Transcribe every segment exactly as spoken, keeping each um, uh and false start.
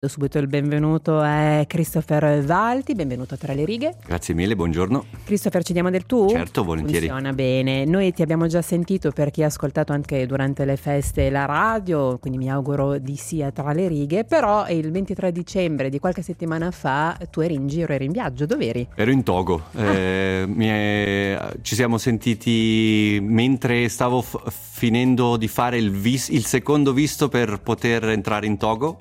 Do subito il benvenuto a Christopher Valti, benvenuto a Tra le righe. Grazie mille, buongiorno. Christopher, ci diamo del tu? Certo, volentieri. Funziona bene. Noi ti abbiamo già sentito per chi ha ascoltato anche durante le feste la radio, quindi mi auguro di sì a Tra le righe, però il ventitré dicembre di qualche settimana fa tu eri in giro, eri in viaggio, dov'eri? Ero in Togo, ah. eh, mi è, ci siamo sentiti mentre stavo f- finendo di fare il, vis- il secondo visto per poter entrare in Togo.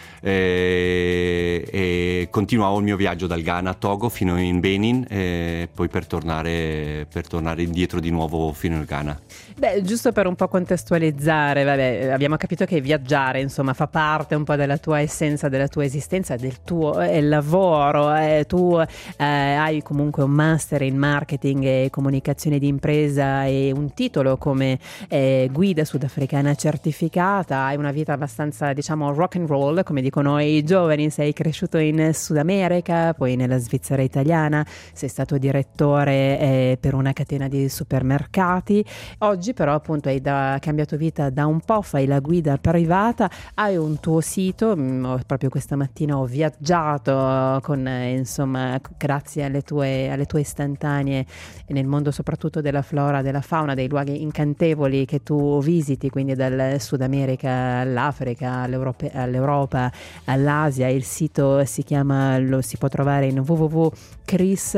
E, e continuavo il mio viaggio dal Ghana a Togo fino in Benin e poi per tornare, per tornare indietro di nuovo fino al Ghana. Beh, giusto per un po' contestualizzare, vabbè, abbiamo capito che viaggiare insomma fa parte un po' della tua essenza, della tua esistenza, del tuo eh, lavoro. Eh, tu eh, hai comunque un master in marketing e comunicazione di impresa e un titolo come eh, guida sudafricana certificata. Hai una vita abbastanza, diciamo, rock and roll, come dicono i giovani. Sei cresciuto in Sud America, poi nella Svizzera italiana, sei stato direttore eh, per una catena di supermercati. Oggi però appunto hai da, cambiato vita da un po', fai la guida privata, hai un tuo sito, mh, proprio questa mattina ho viaggiato con eh, insomma grazie alle tue, alle tue istantanee nel mondo soprattutto della flora, della fauna, dei luoghi incantevoli che tu visiti, quindi dal Sud America all'Africa, all'Europa, all'Europa all'Asia. Il sito si chiama, lo si può trovare in w w w punto chris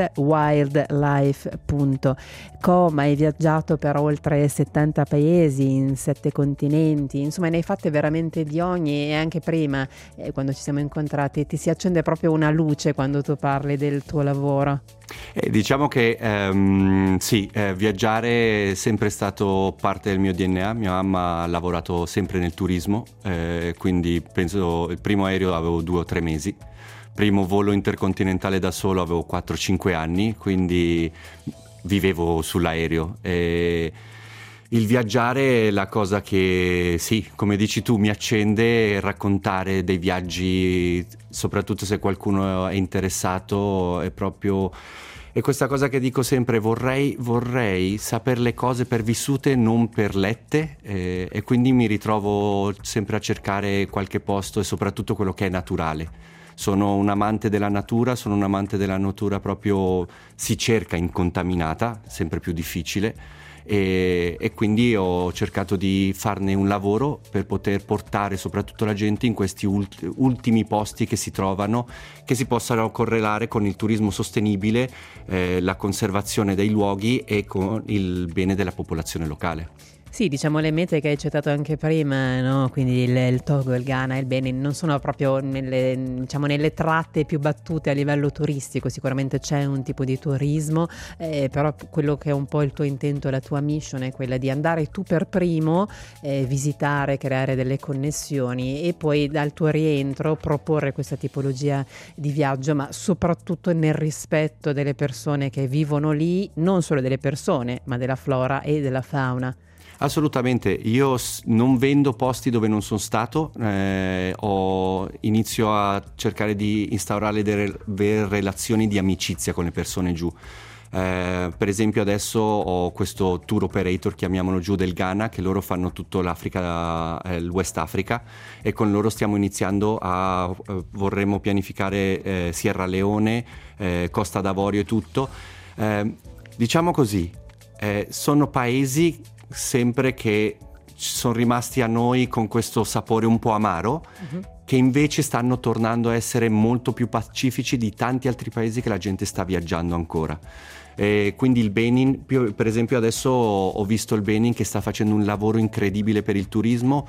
wildlife punto com. Hai viaggiato per oltre settanta paesi in sette continenti, insomma ne hai fatte veramente di ogni. E anche prima eh, quando ci siamo incontrati ti si accende proprio una luce quando tu parli del tuo lavoro. Eh, diciamo che um, sì, eh, viaggiare è sempre stato parte del mio D N A. Mia mamma ha lavorato sempre nel turismo, eh, quindi penso il primo aereo avevo due o tre mesi, primo volo intercontinentale da solo avevo quattro cinque anni, quindi vivevo sull'aereo. E il viaggiare è la cosa che, sì, come dici tu, mi accende. Raccontare dei viaggi, soprattutto se qualcuno è interessato, è proprio... E questa cosa che dico sempre, vorrei, vorrei sapere le cose per vissute, non per lette, eh, e quindi mi ritrovo sempre a cercare qualche posto e soprattutto quello che è naturale. Sono un amante della natura, sono un amante della natura proprio, si cerca incontaminata, sempre più difficile. E, e quindi ho cercato di farne un lavoro per poter portare soprattutto la gente in questi ult- ultimi posti che si trovano, che si possano correlare con il turismo sostenibile, eh, la conservazione dei luoghi e con il bene della popolazione locale. Sì, diciamo le mete che hai citato anche prima, no? Quindi il, il Togo, il Ghana, il Benin non sono proprio nelle, diciamo, nelle tratte più battute a livello turistico. Sicuramente c'è un tipo di turismo, eh, però quello che è un po' il tuo intento, la tua mission è quella di andare tu per primo, eh, visitare, creare delle connessioni e poi dal tuo rientro proporre questa tipologia di viaggio, ma soprattutto nel rispetto delle persone che vivono lì, non solo delle persone, ma della flora e della fauna. Assolutamente, io non vendo posti dove non sono stato, eh, ho, inizio a cercare di instaurare delle relazioni di amicizia con le persone giù. Eh, per esempio adesso ho questo tour operator, chiamiamolo giù, del Ghana, che loro fanno tutto l'Africa, eh, il West Africa, e con loro stiamo iniziando a, eh, vorremmo pianificare eh, Sierra Leone, eh, Costa d'Avorio e tutto. Eh, diciamo così, eh, sono paesi sempre che sono rimasti a noi con questo sapore un po' amaro, uh-huh. che invece stanno tornando a essere molto più pacifici di tanti altri paesi che la gente sta viaggiando ancora. E quindi il Benin, per esempio adesso ho visto il Benin che sta facendo un lavoro incredibile per il turismo.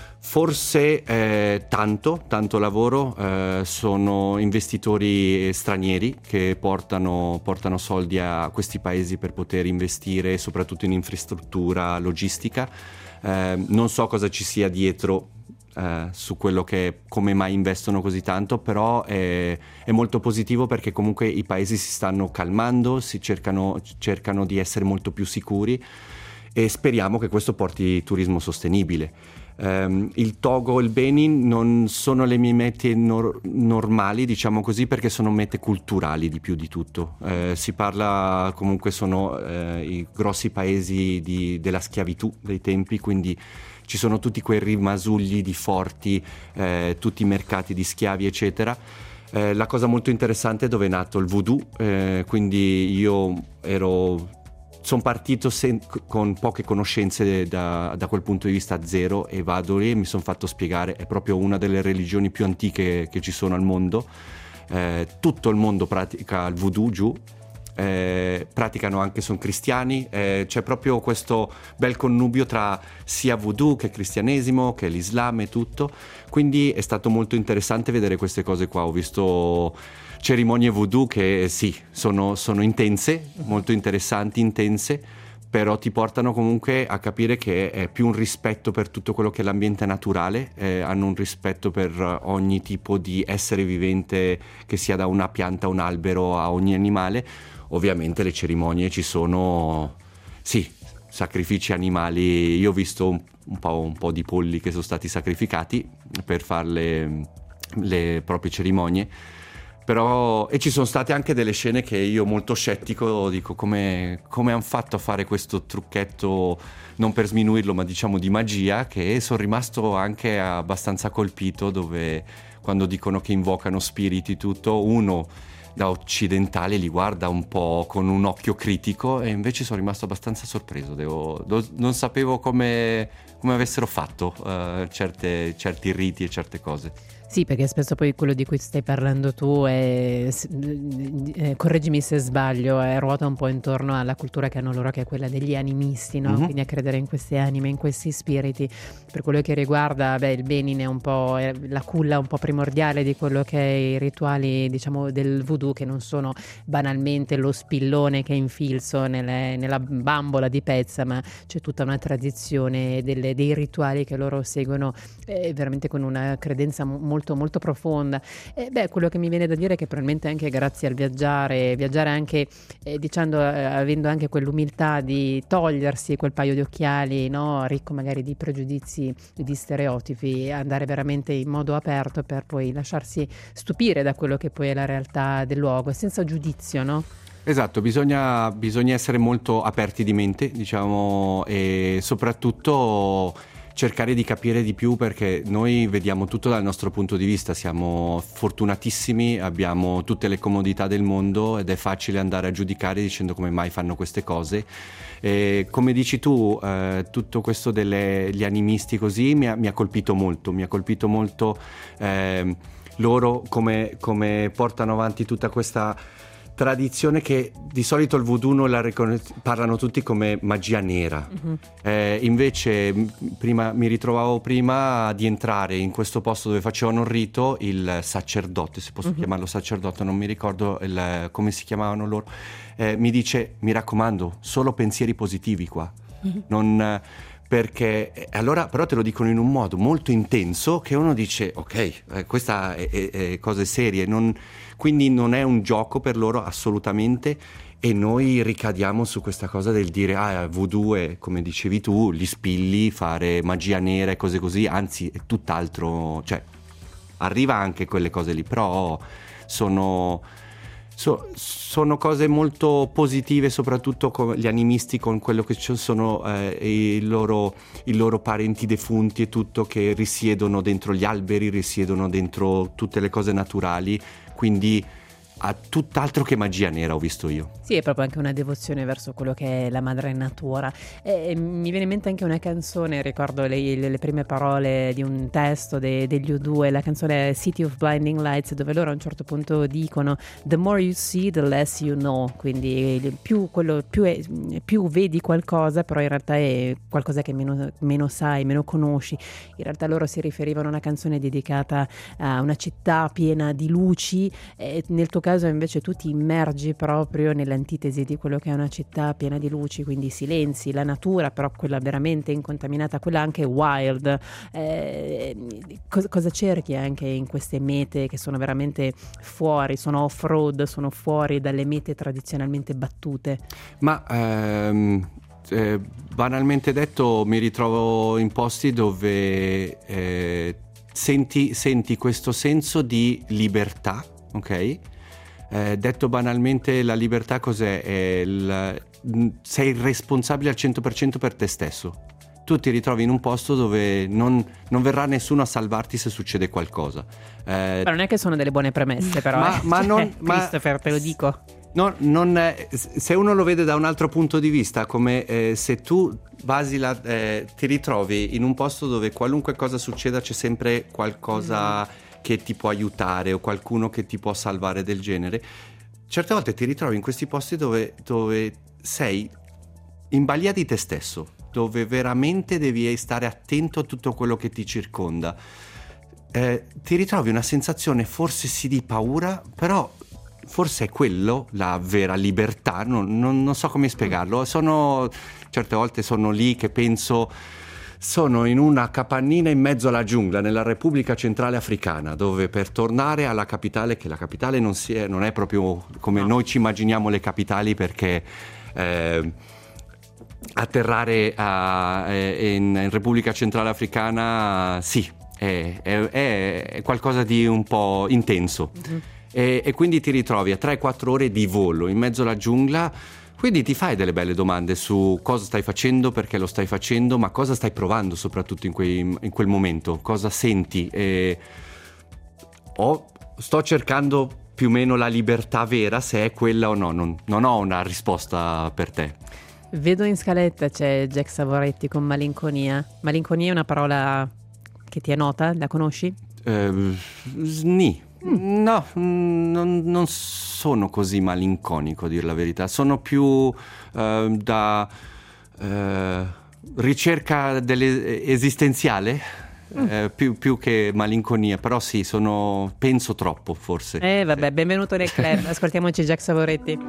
Forse eh, tanto, tanto lavoro, eh, sono investitori stranieri che portano, portano soldi a questi paesi per poter investire soprattutto in infrastruttura logistica. Eh, non so cosa ci sia dietro eh, su quello che, come mai investono così tanto, però è, è molto positivo perché comunque i paesi si stanno calmando, si cercano, cercano di essere molto più sicuri e speriamo che questo porti turismo sostenibile. Um, il Togo e il Benin non sono le mie mete nor- normali, diciamo così, perché sono mete culturali di più di tutto. Eh, si parla, comunque sono eh, i grossi paesi di, della schiavitù dei tempi, quindi ci sono tutti quei rimasugli di forti, eh, tutti i mercati di schiavi eccetera. Eh, la cosa molto interessante è dove è nato il voodoo, eh, quindi io ero sono partito sen- con poche conoscenze da, da quel punto di vista, zero, e vado lì e mi sono fatto spiegare, è proprio una delle religioni più antiche che ci sono al mondo, eh, tutto il mondo pratica il voodoo giù, eh, praticano anche, sono cristiani, eh, c'è proprio questo bel connubio tra sia voodoo che cristianesimo che l'Islam e tutto, quindi è stato molto interessante vedere queste cose qua. Ho visto cerimonie voodoo che sì, sono, sono intense, molto interessanti, intense, però ti portano comunque a capire che è più un rispetto per tutto quello che è l'ambiente naturale, eh, hanno un rispetto per ogni tipo di essere vivente, che sia da una pianta a un albero a ogni animale. Ovviamente le cerimonie ci sono, sì, sacrifici animali. Io ho visto un, un, po', un po' di polli che sono stati sacrificati per fare le, le proprie cerimonie. Però, e ci sono state anche delle scene che io, molto scettico, dico come, come hanno fatto a fare questo trucchetto, non per sminuirlo ma diciamo di magia, che sono rimasto anche abbastanza colpito, dove quando dicono che invocano spiriti tutto, uno da occidentale li guarda un po' con un occhio critico, e invece sono rimasto abbastanza sorpreso, devo, non sapevo come, come avessero fatto uh, certe, certi riti e certe cose. Sì, perché spesso poi quello di cui stai parlando tu è, eh, correggimi se sbaglio, è ruota un po' intorno alla cultura che hanno loro, che è quella degli animisti, no? Mm-hmm. Quindi a credere in queste anime, in questi spiriti. Per quello che riguarda, beh, il Benin è un po' è la culla un po' primordiale di quello che è i rituali, diciamo, del voodoo, che non sono banalmente lo spillone che è infilzo nelle, nella bambola di pezza, ma c'è tutta una tradizione delle, dei rituali che loro seguono, eh, veramente con una credenza molto molto molto profonda. E beh, quello che mi viene da dire è che probabilmente anche grazie al viaggiare, viaggiare anche eh, dicendo, eh, avendo anche quell'umiltà di togliersi quel paio di occhiali, no, ricco magari di pregiudizi, di stereotipi, andare veramente in modo aperto per poi lasciarsi stupire da quello che poi è la realtà del luogo, senza giudizio, no? Esatto, bisogna, bisogna essere molto aperti di mente, diciamo, e soprattutto cercare di capire di più, perché noi vediamo tutto dal nostro punto di vista, siamo fortunatissimi, abbiamo tutte le comodità del mondo ed è facile andare a giudicare dicendo come mai fanno queste cose. E come dici tu, eh, tutto questo degli animisti così mi ha, mi ha colpito molto, mi ha colpito molto eh, loro come, come portano avanti tutta questa tradizione, che di solito il voodoo non la ricon- parlano tutti come magia nera. Mm-hmm. Eh, invece prima mi ritrovavo prima di entrare in questo posto dove facevano il rito, il sacerdote, se posso mm-hmm. chiamarlo sacerdote, non mi ricordo il, come si chiamavano loro, eh, mi dice: mi raccomando, solo pensieri positivi qua. Mm-hmm. Non... perché allora però te lo dicono in un modo molto intenso che uno dice ok, eh, questa è, è, è cose serie, non, quindi non è un gioco per loro assolutamente, e noi ricadiamo su questa cosa del dire ah, voodoo è, come dicevi tu, gli spilli, fare magia nera e cose così, anzi è tutt'altro, cioè arriva anche quelle cose lì, però sono... So, sono cose molto positive, soprattutto con gli animisti, con quello che ci sono eh, i, loro, i loro parenti defunti e tutto, che risiedono dentro gli alberi, risiedono dentro tutte le cose naturali, quindi ha tutt'altro che magia nera, ho visto io. Sì, è proprio anche una devozione verso quello che è la madre natura. E mi viene in mente anche una canzone, ricordo le, le prime parole di un testo de, degli U due, la canzone City of Blinding Lights, dove loro a un certo punto dicono the more you see, the less you know, quindi più, quello, più, è, più vedi qualcosa, però in realtà è qualcosa che meno, meno sai, meno conosci. In realtà loro si riferivano a una canzone dedicata a una città piena di luci, e nel tuo caso invece tu ti immergi proprio nell'antitesi di quello che è una città piena di luci, quindi silenzi, la natura, però quella veramente incontaminata, quella anche wild. Eh, cosa, cosa cerchi anche in queste mete che sono veramente fuori, sono off-road, sono fuori dalle mete tradizionalmente battute? Ma ehm, eh, banalmente detto, mi ritrovo in posti dove eh, senti, senti questo senso di libertà, ok? Eh, detto banalmente, la libertà cos'è? È il, sei responsabile al cento per cento per te stesso. tu ti ritrovi in un posto dove non, non verrà nessuno a salvarti se succede qualcosa. Eh, ma non è che sono delle buone premesse, però. Ma, eh. ma cioè, non, Christopher, ma, te lo dico. No, non è, se uno lo vede da un altro punto di vista, come eh, se tu basi la, eh, ti ritrovi in un posto dove qualunque cosa succeda c'è sempre qualcosa mm. che ti può aiutare o qualcuno che ti può salvare del genere. Certe volte ti ritrovi in questi posti dove, dove sei in balia di te stesso, dove veramente devi stare attento a tutto quello che ti circonda. Eh, ti ritrovi una sensazione forse sì di paura, però forse è quello la vera libertà, non, non, non so come spiegarlo. Sono, certe volte sono lì che penso, sono in una capannina in mezzo alla giungla nella Repubblica Centrale Africana, dove per tornare alla capitale, che la capitale non, si è, non è proprio come no. noi ci immaginiamo le capitali, perché eh, atterrare a, in, in Repubblica Centrale Africana sì, è, è, è qualcosa di un po' intenso. Mm-hmm. E, e quindi ti ritrovi a tre quattro ore di volo in mezzo alla giungla, quindi ti fai delle belle domande su cosa stai facendo, perché lo stai facendo, ma cosa stai provando soprattutto in, quei, in quel momento, cosa senti. E o sto cercando più o meno la libertà vera, se è quella o no, non, non ho una risposta per te. Vedo in scaletta c'è Jack Savoretti con malinconia. Malinconia è una parola che ti è nota? La conosci? Eh, sni. Mm. No, non, non sono così malinconico, a dir la verità. Sono più eh, da eh, ricerca delle, esistenziale, mm. eh, più, più che malinconia. Però sì, sono, penso troppo forse. Eh vabbè, sì. Benvenuto nel club. Ascoltiamoci Jack Savoretti.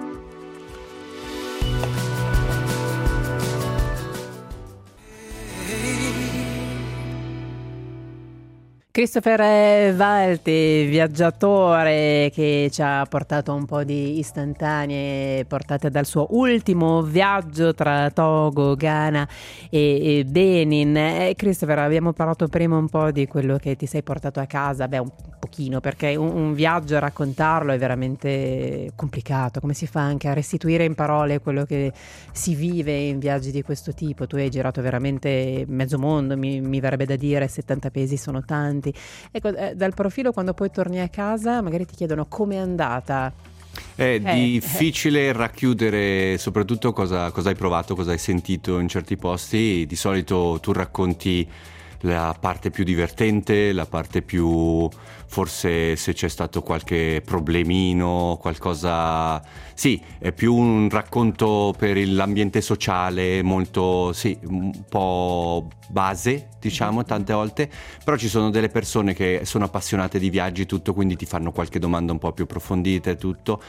Christopher Valti, viaggiatore che ci ha portato un po' di istantanee portate dal suo ultimo viaggio tra Togo, Ghana e, e Benin. Eh, Christopher, abbiamo parlato prima un po' di quello che ti sei portato a casa, beh un pochino, perché un, un viaggio, raccontarlo è veramente complicato. Come si fa anche a restituire in parole quello che si vive in viaggi di questo tipo? Tu hai girato veramente mezzo mondo, mi, mi verrebbe da dire, settanta paesi sono tanti. Ecco, eh, dal profilo, quando poi torni a casa magari ti chiedono com'è andata. È eh, difficile eh. racchiudere soprattutto cosa, cosa hai provato, cosa hai sentito in certi posti. Di solito tu racconti la parte più divertente, la parte più, forse se c'è stato qualche problemino, qualcosa, sì, è più un racconto per l'ambiente sociale, molto, sì, un po' base, diciamo, tante volte, però ci sono delle persone che sono appassionate di viaggi, tutto, quindi ti fanno qualche domanda un po' più approfondita e tutto.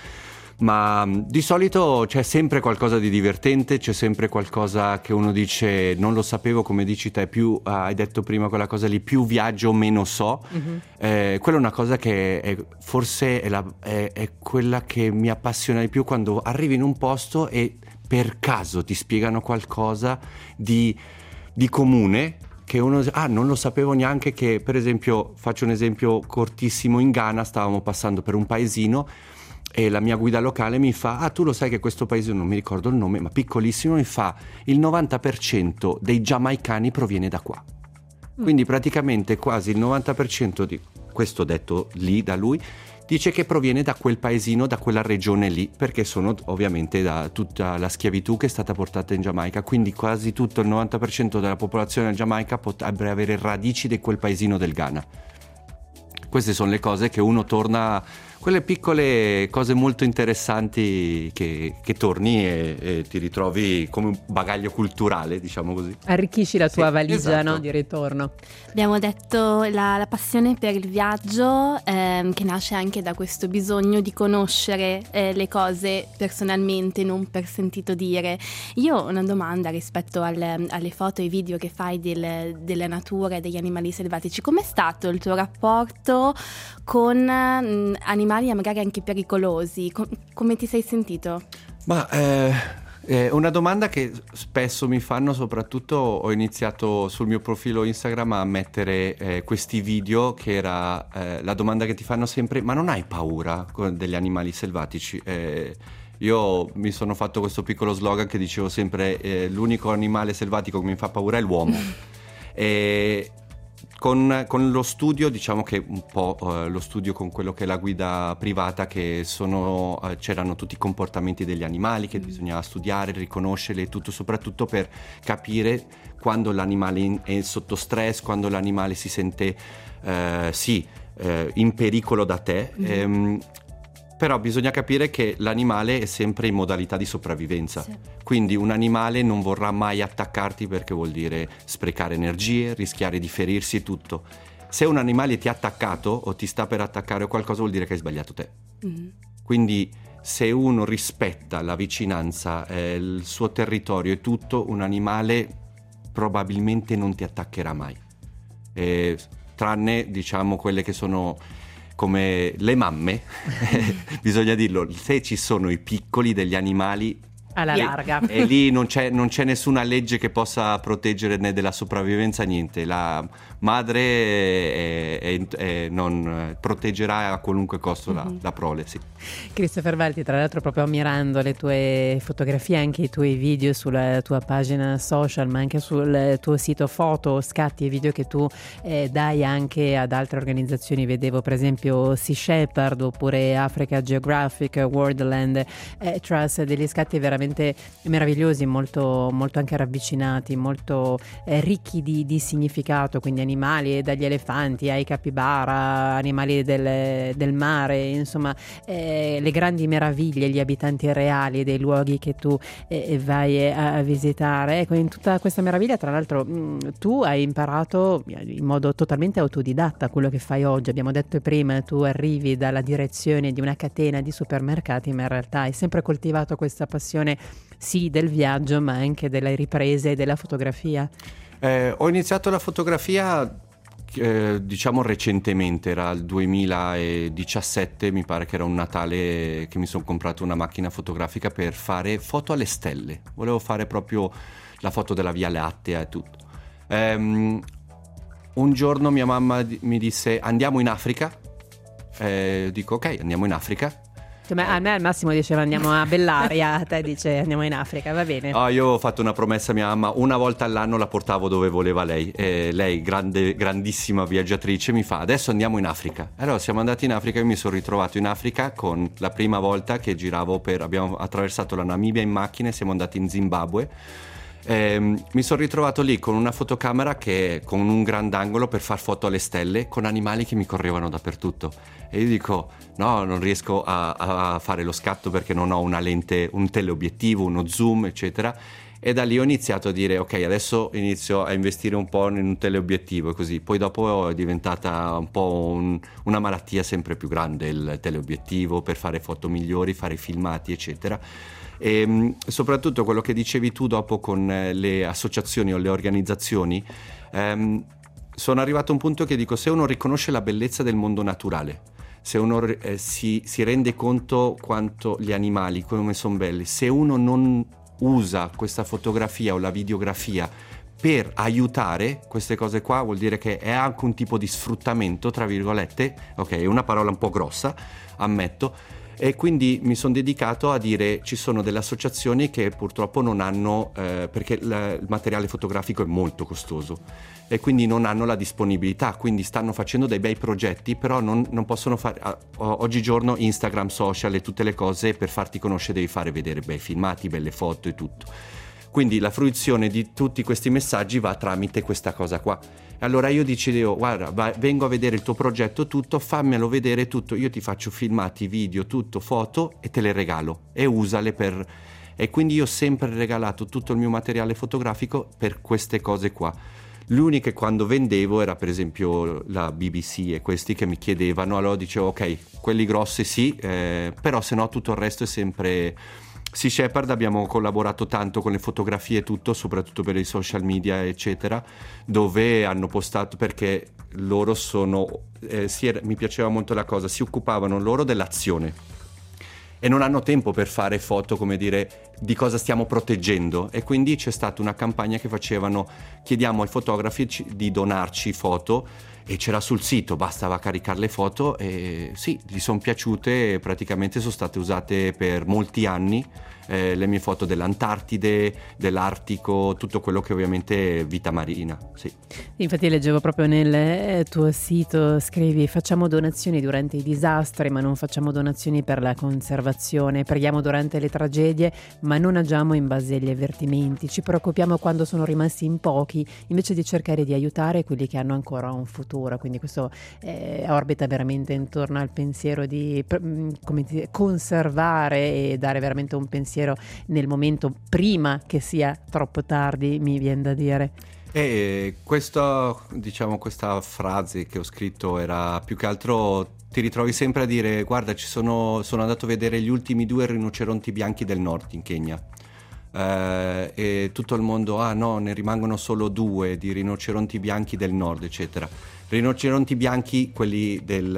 Ma di solito c'è sempre qualcosa di divertente, c'è sempre qualcosa che uno dice non lo sapevo, come dici te, più uh, hai detto prima quella cosa lì, più viaggio meno so. Mm-hmm. Eh, quella è una cosa che è, forse è, la, è, è quella che mi appassiona di più, quando arrivi in un posto e per caso ti spiegano qualcosa di, di comune, che uno ah non lo sapevo neanche, che per esempio, faccio un esempio cortissimo, in Ghana stavamo passando per un paesino e la mia guida locale mi fa ah tu lo sai che questo paese, non mi ricordo il nome, ma piccolissimo, mi fa il novanta per cento dei giamaicani proviene da qua. Mm. Quindi praticamente quasi il novanta per cento di questo, detto lì da lui, dice che proviene da quel paesino, da quella regione lì, perché sono ovviamente da tutta la schiavitù che è stata portata in Giamaica, quindi quasi tutto il novanta per cento della popolazione del Giamaica potrebbe avere radici di quel paesino del Ghana. Queste sono le cose che uno torna, quelle piccole cose molto interessanti che, che torni e, e ti ritrovi come un bagaglio culturale, diciamo così. Arricchisci la tua sì, valigia, esatto. no, di ritorno. Abbiamo detto la, la passione per il viaggio ehm, che nasce anche da questo bisogno di conoscere eh, le cose personalmente, non per sentito dire. Io ho una domanda rispetto al, alle foto e ai video che fai del, della natura e degli animali selvatici. Com'è stato il tuo rapporto con mh, animali magari anche pericolosi? Com- come ti sei sentito? Ma eh, è una domanda che spesso mi fanno, soprattutto ho iniziato sul mio profilo Instagram a mettere eh, questi video, che era eh, la domanda che ti fanno sempre: ma non hai paura degli animali selvatici? Eh, Io mi sono fatto questo piccolo slogan che dicevo sempre eh, l'unico animale selvatico che mi fa paura è l'uomo. E con, con lo studio, diciamo che un po' eh, lo studio con quello che è la guida privata, che sono eh, c'erano tutti i comportamenti degli animali che mm. bisognava studiare, riconoscerli e tutto, soprattutto per capire quando l'animale è sotto stress, quando l'animale si sente eh, sì eh, in pericolo da te. Mm. Ehm, Però bisogna capire che l'animale è sempre in modalità di sopravvivenza, sì. Quindi un animale non vorrà mai attaccarti perché vuol dire sprecare energie, rischiare di ferirsi e tutto. Se un animale ti ha attaccato o ti sta per attaccare o qualcosa, vuol dire che hai sbagliato te. Mm-hmm. Quindi se uno rispetta la vicinanza, eh, il suo territorio e tutto, un animale probabilmente non ti attaccherà mai. Eh, tranne, diciamo, quelle che sono come le mamme, bisogna dirlo, se ci sono i piccoli degli animali alla e, larga e lì non c'è, non c'è nessuna legge che possa proteggere né della sopravvivenza, niente. La madre è, è, è, non proteggerà a qualunque costo mm-hmm. la, la prole, sì. Christopher Valti, tra l'altro, proprio ammirando le tue fotografie, anche i tuoi video sulla tua pagina social, ma anche sul tuo sito, foto, scatti e video che tu eh, dai anche ad altre organizzazioni. Vedevo per esempio Sea Shepherd oppure Africa Geographic, Worldland eh, Trust, degli scatti veramente meravigliosi, molto, molto anche ravvicinati, molto eh, ricchi di, di significato, quindi animali dagli elefanti ai capibara, animali del, del mare, insomma eh, le grandi meraviglie, gli abitanti reali dei luoghi che tu eh, vai a, a visitare. Ecco, in tutta questa meraviglia, tra l'altro, mh, tu hai imparato in modo totalmente autodidatta quello che fai oggi. Abbiamo detto prima, tu arrivi dalla direzione di una catena di supermercati, ma in realtà hai sempre coltivato questa passione sì del viaggio, ma anche delle riprese e della fotografia. Eh, ho iniziato la fotografia eh, diciamo recentemente, era il duemiladiciassette, mi pare che era un Natale che mi sono comprato una macchina fotografica per fare foto alle stelle. Volevo fare proprio la foto della Via Lattea e tutto. Um, un giorno mia mamma mi disse andiamo in Africa. Eh, dico ok, andiamo in Africa. Ma a me al massimo diceva andiamo a Bellaria, a te dice andiamo in Africa, va bene. Oh, io ho fatto una promessa a mia mamma, una volta all'anno la portavo dove voleva lei, e lei, grande, grandissima viaggiatrice, mi fa adesso andiamo in Africa. Allora siamo andati in Africa e mi sono ritrovato in Africa con la prima volta che giravo per, abbiamo attraversato la Namibia in macchina e siamo andati in Zimbabwe. Eh, mi sono ritrovato lì con una fotocamera che con un grandangolo per far foto alle stelle con animali che mi correvano dappertutto e io dico no, non riesco a, a fare lo scatto perché non ho una lente, un teleobiettivo, uno zoom eccetera, e da lì ho iniziato a dire ok, adesso inizio a investire un po' in un teleobiettivo e così. Poi dopo è diventata un po' un, una malattia sempre più grande il teleobiettivo per fare foto migliori, fare filmati eccetera. E soprattutto quello che dicevi tu dopo con le associazioni o le organizzazioni, ehm, sono arrivato a un punto che dico se uno riconosce la bellezza del mondo naturale, se uno eh, si, si rende conto quanto gli animali, come sono belli, se uno non usa questa fotografia o la videografia per aiutare queste cose qua, vuol dire che è anche un tipo di sfruttamento, tra virgolette, ok, è una parola un po' grossa, ammetto. E quindi mi sono dedicato a dire ci sono delle associazioni che purtroppo non hanno, eh, perché la, il materiale fotografico è molto costoso e quindi non hanno la disponibilità, quindi stanno facendo dei bei progetti però non, non possono fare, ah, oggigiorno Instagram, social e tutte le cose per farti conoscere devi fare vedere bei filmati, belle foto e tutto. Quindi la fruizione di tutti questi messaggi va tramite questa cosa qua. Allora io decidevo, guarda, va, vengo a vedere il tuo progetto tutto, fammelo vedere tutto, io ti faccio filmati, video, tutto, foto e te le regalo e usale per... E quindi io ho sempre regalato tutto il mio materiale fotografico per queste cose qua. L'unica quando vendevo era per esempio la B B C e questi che mi chiedevano, allora dicevo ok, quelli grossi sì, eh, però se no tutto il resto è sempre... Sea Shepherd abbiamo collaborato tanto con le fotografie e tutto, soprattutto per i social media eccetera, dove hanno postato perché loro sono eh, si era, mi piaceva molto la cosa, si occupavano loro dell'azione e non hanno tempo per fare foto, come dire, di cosa stiamo proteggendo, e quindi c'è stata una campagna che facevano chiediamo ai fotografi di donarci foto e c'era sul sito, bastava caricare le foto e sì, gli sono piaciute, praticamente sono state usate per molti anni eh, le mie foto dell'Antartide, dell'Artico, tutto quello che ovviamente è vita marina, sì. Infatti leggevo proprio nel tuo sito, scrivi: facciamo donazioni durante i disastri ma non facciamo donazioni per la conservazione, preghiamo durante le tragedie ma non agiamo in base agli avvertimenti, ci preoccupiamo quando sono rimasti in pochi invece di cercare di aiutare quelli che hanno ancora un futuro. Quindi questo eh, orbita veramente intorno al pensiero di come dire, conservare e dare veramente un pensiero nel momento prima che sia troppo tardi, mi viene da dire. E questa, diciamo, questa frase che ho scritto era più che altro, ti ritrovi sempre a dire: guarda, ci sono, sono andato a vedere gli ultimi due rinoceronti bianchi del nord in Kenya. Uh, e tutto il mondo, ah no, ne rimangono solo due di rinoceronti bianchi del nord, eccetera. Rinoceronti bianchi, quelli del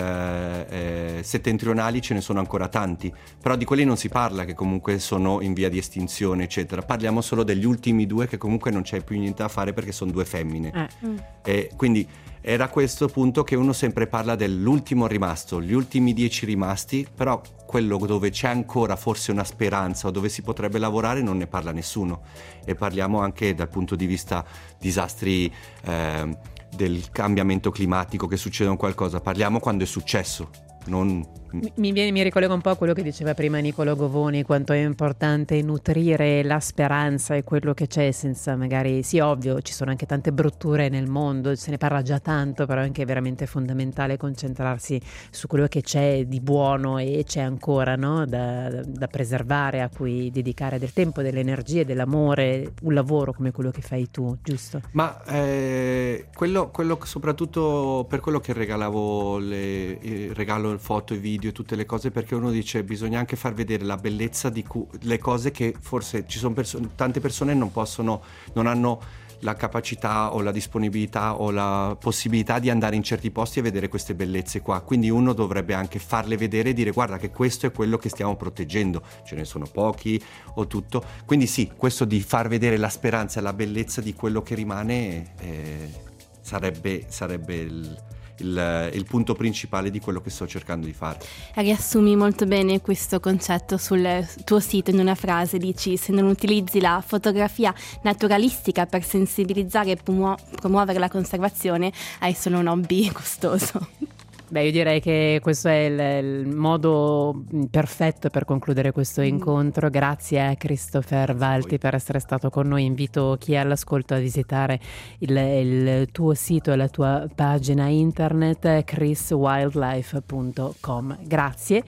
eh, settentrionali, ce ne sono ancora tanti, però di quelli non si parla, che comunque sono in via di estinzione, eccetera. Parliamo solo degli ultimi due, che comunque non c'è più niente da fare perché sono due femmine. Eh. Mm. E quindi era questo punto che uno sempre parla dell'ultimo rimasto, gli ultimi dieci rimasti, però quello dove c'è ancora forse una speranza o dove si potrebbe lavorare non ne parla nessuno. E parliamo anche dal punto di vista disastri eh, del cambiamento climatico, che succedono qualcosa, parliamo quando è successo, non... Mi, viene, mi ricollego un po' a quello che diceva prima Niccolò Govoni, quanto è importante nutrire la speranza e quello che c'è, senza magari, sì, ovvio, ci sono anche tante brutture nel mondo, se ne parla già tanto, però è anche veramente fondamentale concentrarsi su quello che c'è di buono e c'è ancora, no? da, da preservare, a cui dedicare del tempo, delle energie, dell'amore, un lavoro come quello che fai tu, giusto? Ma eh, quello, quello soprattutto per quello che regalavo le, eh, regalo foto e video e tutte le cose, perché uno dice bisogna anche far vedere la bellezza di cu- le cose che forse ci sono perso- tante persone non possono, non hanno la capacità o la disponibilità o la possibilità di andare in certi posti e vedere queste bellezze qua, quindi uno dovrebbe anche farle vedere e dire: guarda che questo è quello che stiamo proteggendo, ce ne sono pochi o tutto, quindi sì, questo di far vedere la speranza e la bellezza di quello che rimane eh, sarebbe, sarebbe il Il, il punto principale di quello che sto cercando di fare. Riassumi molto bene questo concetto sul tuo sito in una frase, dici: se non utilizzi la fotografia naturalistica per sensibilizzare e promu- promuovere la conservazione, hai solo un hobby costoso. Beh, io direi che questo è il, il modo perfetto per concludere questo mm. incontro. Grazie a Christopher Valti per essere stato con noi. Invito chi è all'ascolto a visitare il, il tuo sito e la tua pagina internet chris wildlife punto com. Grazie.